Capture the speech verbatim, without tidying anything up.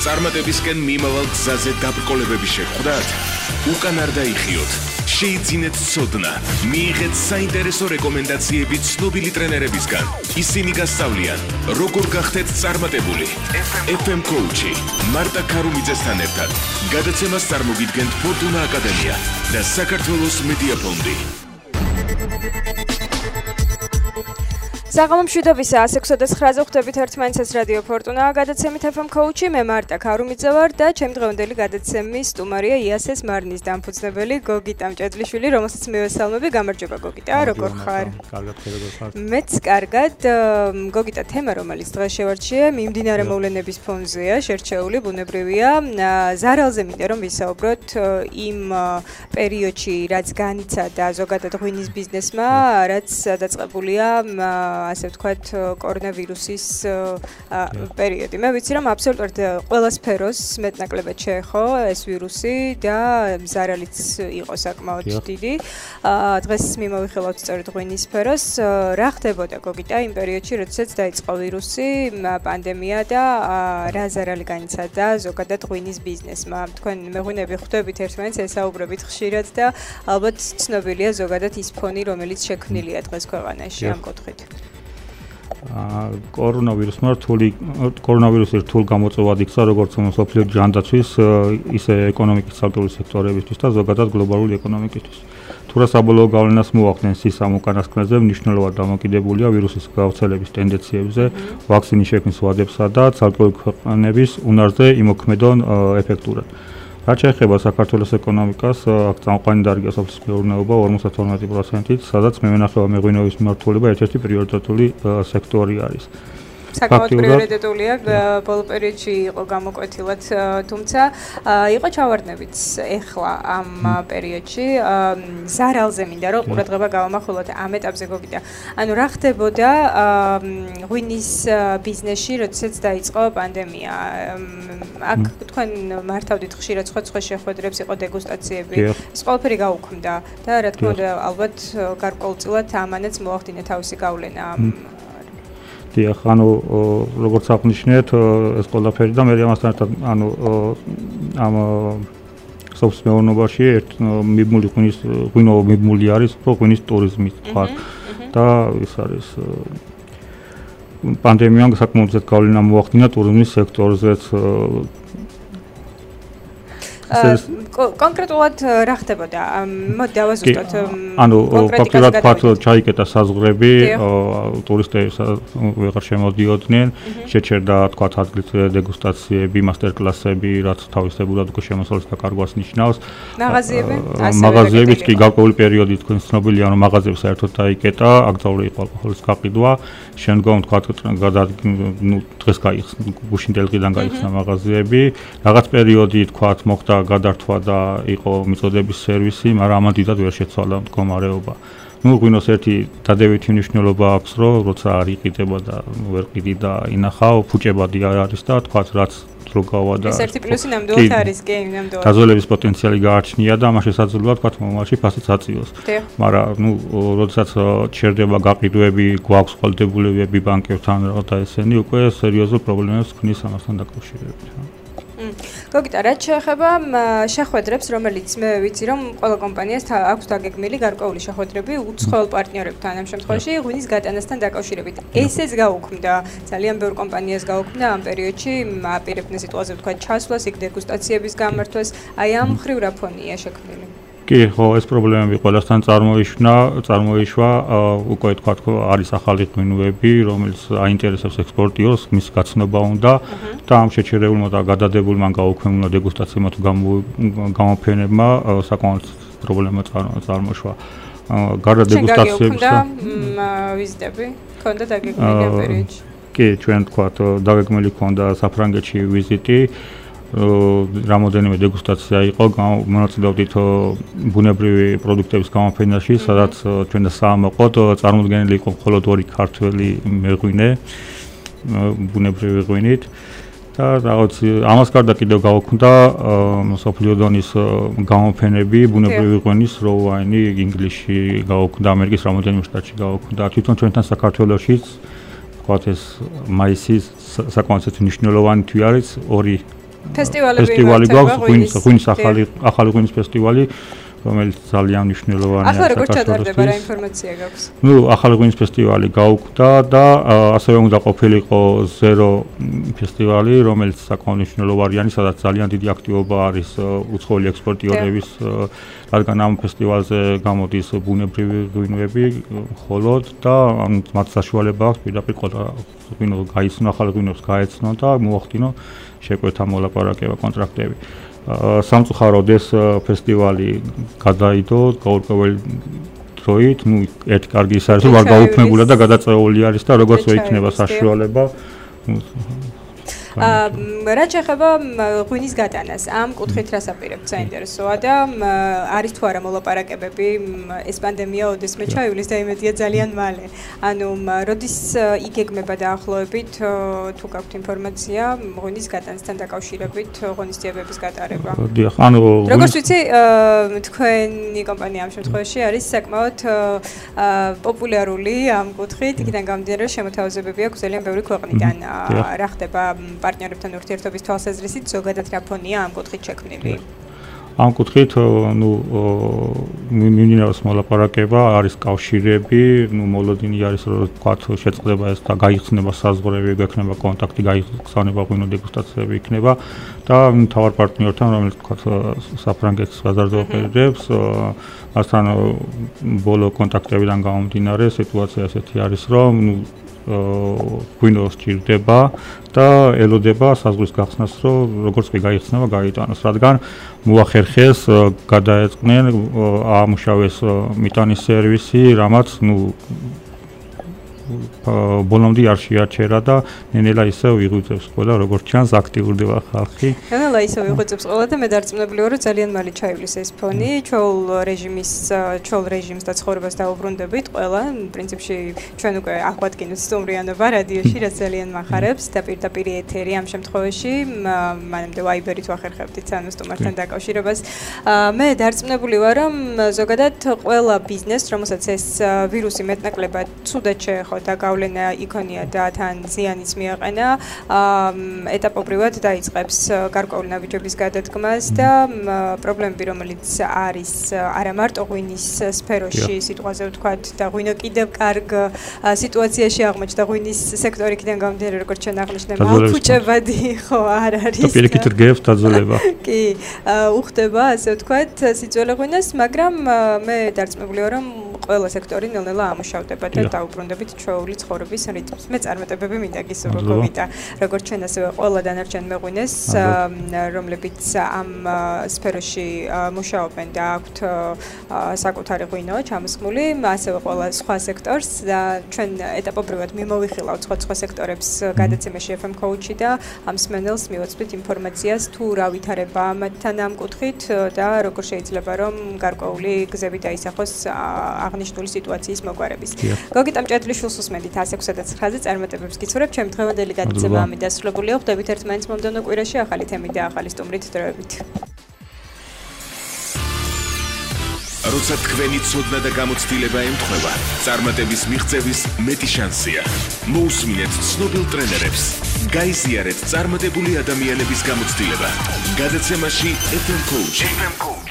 წარმატებისკენ მიმავალ გზაზე დაბრკოლებების შეხვდათ? უკან არ დაიხიოთ. შეიძინეთ ცოდნა, მიიღეთ საინტერესო რეკომენდაციები ცნობილი ტრენერებისგან. ისინი გასწავლიან, როგორ გახდეთ წარმატებული. ეფ ემ Coach-ი, მარტა ქარუმიძესთან ერთად. გადაცემას წარმოგიდგენთ ფორტუნა აკადემია და საქართველოს მედია ფონდი. საღამო მშვიდობისა, ასი ოცდათხმეტზე ხვდებით ერთმანეთს რადიო ფორტუნა გადაცემით ეფ ემ Coach-ი, მე მარტა ქარუმიძე ვარ და ჩემი დღევანდელი გადაცემის სტუმარია იასეს მარნის დამფუძნებელი გოგიტა მჭედლიშვილი, რომელსაც მივესალმები. გამარჯობა გოგიტა, როგორ ხარ? კარგად, როგორ ხარ? მეც კარგად. გოგიტა, თემა რომელიც დღეს შევარჩიე, მიმდინარე მოვლენების ფონზეა, შერჩეული, ბუნებრივია. ზარალზე მინდა რომ ვისაუბროთ იმ პერიოდში, რაც განიცადა ზოგადად ღვინის ბიზნესმა, რაც დაწყებულია ასე ვთქვათ, კორონავირუსის პერიოდი. მე ვიცი, რომ აბსოლუტურად ყველა სფეროს მეტნაკლებად შეეხო ეს ვირუსი და ზარალიც იყო საკმაოდ დიდი. დღეს მიმოვიხილავთ სწორედ ღვინის სფეროს. რა ხდებოდა გოგიტა იმ პერიოდში, როდესაც დაიწყო ვირუსი, პანდემია და რა ზარალი განიცადა ზოგადად ღვინის ბიზნესმა? თქვენ მეღვინეები ხვდებით ერთმანეთს, ესაუბრებით ხშირად და ალბათ ცნობილია ზოგადად ის ფონი, რომელიც შექმნილია დღეს ქვეყანაში ამ კუთხით. კორონავირუსმა რთული კორონავირუსი რთულ გამოწვევად იქცა როგორც მსოფლიო ჯანდაცვის, ისე ეკონომიკის ცალკეული სექტორებისთვის და ზოგადად გლობალური ეკონომიკისთვის. თუ რა საბოლოო გავლენას მოახდენს ის ამ უკანასკნელზე, მნიშვნელოვნად დამოკიდებულია ვირუსის გავრცელების ტენდენციებზე, ვაქცინის შექმნის ვადებსა და ცალკეული ქვეყნების უნარზე იმოქმედონ ეფექტურად. რაც შეეხება საქართველოს ეკონომიკას, აქ წამყვანი დარგია სოფლის მეურნეობა ორმოცდათორმეტი პროცენტით, სადაც მევენახეობა მეღვინეობის მიმართულება ერთ-ერთი პრიორიტეტული სექტორი არის. საკმაოდ პრიორიტეტულია, ბოლო პერიოდში იყო გამოკვეთილად, თუმცა იყო ჩავარდნებიც ეხლა ამ პერიოდში. ზარალზე მინდა რომ ყურადღება გავამახვილოთ ამ ეტაპზე გოგიტა. ანუ რა ხდებოდა ღვინის ბიზნესში, როდესაც დაიწყო პანდემია? აქ თქვენ მართავდით ხშირად სხვა-სხვა შეხვედრებს, იყო დეგუსტაციები, ეს ყველაფერი გაუქმდა და რა თქმა უნდა, ალბათ გარკვეულწილად ამანაც მოახდინა თავისი გავლენა. დიახ, ანუ როგორც აღნიშნეთ, ეს ყველაფერი და მე ამასთან ერთად, ანუ ამ სოფლის მეურნეობაში ერთ მიბმული ღვინის ღვინო მიბმული არის, უფრო ღვინის ტურიზმი თქვა და ის არის პანდემიამ საკმაოდ ზედ გავლენა მოახდინა ტურიზმის სექტორზეც. კონკრეტულად რა ხდებოდა? მოდი დავაზუსტოთ. ანუ ფაქტობრივად თქვათ, ჩაიკეტა საზღვრები, ტურისტები ვეღარ შემოდიოდნენ, შეჩერდა თქვათ ადგილით დეგუსტაციები, მასტერკლასები, რაც თავისებურად უკვე შემოსავლის დაკარგვას ნიშნავს. მაღაზიები? მაღაზიებიც კი გარკვეული პერიოდი თქვენ ცნობილია, რომ მაღაზიებს საერთოდ დაიკეტა, აქტიური იყო ალკოჰოლის გაყიდვა, შემდგომ თქვათ ნუ დღეს გაიხსნა, გუშინ დელღიდან გაიხსნა მაღაზიები, რაღაც პერიოდი თქვათ მოხდა გადართვა და იყო მიწოდების სერვისი, მაგრამ ამან დიდად ვერ შეცვალა მდგომარეობა. ნუ ღვინოს ერთი დადებითი მნიშვნელობა აქვს, რომ როცა არ იყიდება და ვერ ყიდი და ინახავ, ფუჭებადი არ არის და თქვათ რაც დრო გავა და ეს ერთი პლუსი ნამდვილად არის, კი, ნამდვილად. დაზოლების პოტენციალი გააჩნია და ამას შესაძლოა თქვათ მომავალში ფასიც აწიოს. მაგრამ ნუ როდესაც ჩერდება გაყიდვები, გვაქვს ყოლდებულებები ბანკებთან რაღაცა ესენი, უკვე სერიოზულ პრობლემებს ქმნის ამასთან დაკავშირებით. გოგიტა, რაც შეეხება შეხვედრებს, რომელიც მე ვიცი, რომ ყველა კომპანიას აქვს დაგეგმილი გარკვეული შეხვედრები უცხოელ პარტნიორებთან, ამ შემთხვევაში ღვინის გატანასთან დაკავშირებით. ესეც გაუქმდა, ძალიან ბევრ კომპანიას გაუქმდა ამ პერიოდში, აპირებდნენ სიტუაციაზე ვთქვათ ჩასვლას, იქ დეგუსტაციების გამართვას, აი ამ მხრივ რა ფონია შექმნილი? კი, ხო, ეს პრობლემები ყველასთან წარმოიშვა, წარმოიშვა, უკვე თქვათ, არის ახალი ღვინოები, რომელიც აინტერესებს ექსპორტიორს, მის გაცნობა უნდა და ამ შეჩერებულმა და გადადებულმა გაუქმებულმა დეგუსტაციებმა თუ გამოფენებმა საკმაოდ პრობლემა წარმოშვა. გარდა დეგუსტაციებისა ვიზიტები ქონდა დაგეგმილი ამ პერიოდში. კი, ჩვენ თქვათ, დაგეგმილი ქონდა საფრანგეთში ვიზიტი. რამოდენიმე დეგუსტაცია იყო, მონაწილეობდით ბუნებრივი პროდუქტების გამოფენაში, სადაც ჩვენ და საამაყოდ წარმოდგენილი იყო მხოლოდ ორი ქართველი მეღვინე ბუნებრივი ღვინით და რაღაც ამას გარდა კიდევ გაუქმდა მსოფლიო დონის გამოფენები ბუნებრივი ღვინის raw wine ინგლისში გაუქმდა, ამერიკის რამოდენიმე შტატში გაუქმდა, თვითონ ჩვენთან საქართველოშიც თქვათ ეს მაისის საკმაოდ მნიშვნელოვანი თვე არის, ორი ფესტივალი გვაქვს, ღვინის ღვინის ახალი ახალი ღვინის ფესტივალი, რომელიც ძალიან მნიშვნელოვანია. ახლა როგორ ჩატარდება რა ინფორმაცია გაქვს? ნუ ახალი ღვინის ფესტივალი გაუქმდა და ასევე უნდა ყოფილიყო ზერო ფესტივალი, რომელიც საკმაოდ მნიშვნელოვანია, სადაც ძალიან დიდი აქტივობა არის უცხოელი ექსპორტიორების, რადგან ამ ფესტივალზე გამოდის ბუნებრივი ღვინოები მხოლოდ და მათ საშუალება აქვს პირდაპირ ღვინო გაიცნო, ახალი ღვინოს გაეცნო და მოახდინო შეკვეთა მოლაპარაკება კონტრაქტები. სამწუხაროდ ეს ფესტივალი გადაიდო გაურკვეველი დროით, ну, ერთ კარგი ის არის, რომ არ გაუქმებულა და გადაწეული არის და როგორც შეიქმნება საშუალება. რა შეეხება ღვინის გატანას, ამ კუთხით რას აპირებთ საინტერესოა და არის თუ არა მოლაპარაკებები, ეს პანდემია ოდესმე ჩაივლის და იმედია ძალიან მალე. ანუ როდის იგეგმება დაახლოებით თუ გაქვთ ინფორმაცია ღვინის გატანასთან დაკავშირებით ღონისძიებების გატარება? დიახ, ანუ როგორც ვიცი, თქვენი კომპანია ამ შემთხვევაში არის საკმაოდ პოპულარული ამ კუთხით, იქიდან გამომდინარე შემოთავაზებები აქვს ძალიან ბევრი ქვეყნიდან. რა ხდება პარტნიორებთან ურთიერთობის თვალსაზრისით ზოგადად რა ფონია ამ კუთხით შექმნილი? ამ კუთხით, ну, მიმდინარეობს მოლაპარაკება, არის კავშირები, ну, მოლოდინი არის, რომ თქვათ, შეწყდება ეს და გაიხსნება საზღვრები, გვექნება კონტაქტი, გაიხსნება ღვინო დეგუსტაციები იქნება და მთავარ პარტნიორთან, რომელიც თქვათ, საფრანგეთის ბაზარზე ოპერირებს, მასთან ბოლო კონტაქტებიდან გამომდინარე, სიტუაცია ესეთი არის, რომ, ну, ღვინო სჭირდება და ელოდება საზღვრის გახსნას, რომ როგორც კი გაიხსნება, გაიტანოს, რადგან მოახერხეს გადაეწყნენ აამუშავეს მიტანის სერვისი, რამაც, ну, ბოლომდე არ შეაჩერა და ნენელა ისევ იღუწებს ყველა, როგორც ჩანს, აქტიურდება ხალხი. ნენელა ისევ იღუწებს ყველა და მე დარწმუნებული ვარ, რომ ძალიან მალე ჩაივლის ეს ფონი, ჩვეულ რეჟიმის, ჩვეულ რეჟიმს და ცხოვრებას დაუბრუნდებით ყველა. პრინციპში ჩვენ უკვე აღვადგინოთ სტუმრიანობა რადიოში, რაც ძალიან მახარებს და პირდაპირ ეთერი ამ შემთხვევაში, მანამდე ვაიბერით ვახერხებდით ანუ სტუმართან დაკავშირებას. მე დარწმუნებული ვარ, რომ ზოგადად ყველა ბიზნესს, რომელსაც ეს ვირუსი მეტნაკლებად ცუდად შეეხო და გავლენა იქონია და თან ზიანიც მიაყენა, ეტაპობრივად დაიწყებს გარკვეული ნაბიჯების გადადგმას და პრობლემები, რომელიც არის არა მარტო ღვინის სფეროში, სიტყვაზე ვთქვათ, და ღვინო კიდევ კარგ სიტუაციაში აღმოჩნდა ღვინის სექტორი იქიდან გამომდინარე, როგორც ჩვენ აღნიშნეთ, მალფუჭებადი ხო არ არის. და პირიქით რგევს დაძველება. კი, უხდება, ასე ვთქვათ, სიძველე ღვინოს, მაგრამ მე დარწმუნებული ვარ, რომ ყველა სექტორი ნელ-ნელა ამუშავდება და დაუბრუნდებით ჩვეული ცხოვრების რიტმს. მე წარმატებები მინდა გისურვებთ, როგორც ჩვენ ასევე ყველა დანარჩენ მეღვინეს, რომლებიც ამ სფეროში მუშაობენ და აქვთ საკუთარი ღვინო ჩამოსხმული, ასევე ყველა სხვა სექტორს და ჩვენ ეტაპობრივად მიმოვიხილავთ სხვა სექტორებს გადაცემაში ეფ ემ Coach-ი და ამ სმენელს მივაწვდით ინფორმაციას თუ რა ვითარება მათთან ამ კუთხით და როგორ შეიძლება რომ გარკვეული გზები დაისახოს აღნიშნული სიტუაციის მოგვარების. გოგიტა მჭედლიშვილს უსმენთ ას ექვსი და ცხრაზე წარმატებებს გიცურებ. ჩემი დღევანდელი გადაცემა ამით დასრულებულია. ხვდებით ერთმანეთს მომდევნო კვირაში ახალი თემით და ახალი სტუმრით დროებით. როცა თქვენი ცოდნა და გამოცდილება ემთხვევა, წარმატების მიღწევის მეტი შანსია. მოусმინეთ ცნობილ ტრენერებს. გაიზიარეთ წარმატებული ადამიანების გამოცდილება. გადაცემაში ეფ ემ Coach.